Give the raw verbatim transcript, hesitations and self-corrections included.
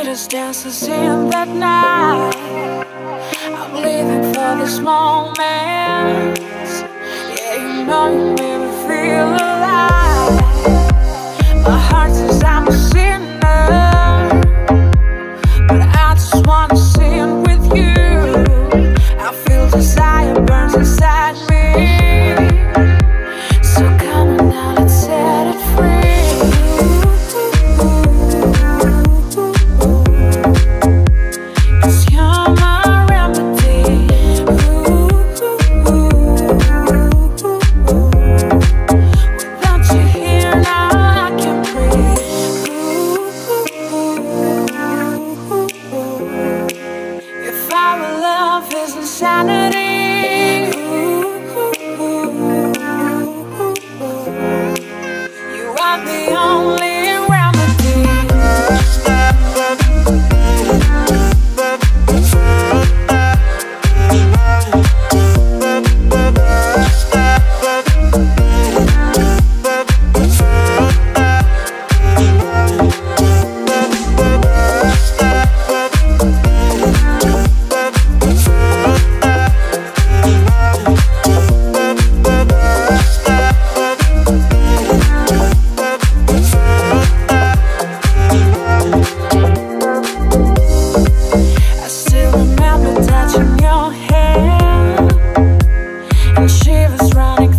sweetest dances in that night. I'm living for this moment. Yeah, you know you made me feel alive. My heart says I'm a sinner, but I just wanna sin with you. I feel desire burns inside me, so come on now, let's set it free. Touching your hair and shivers running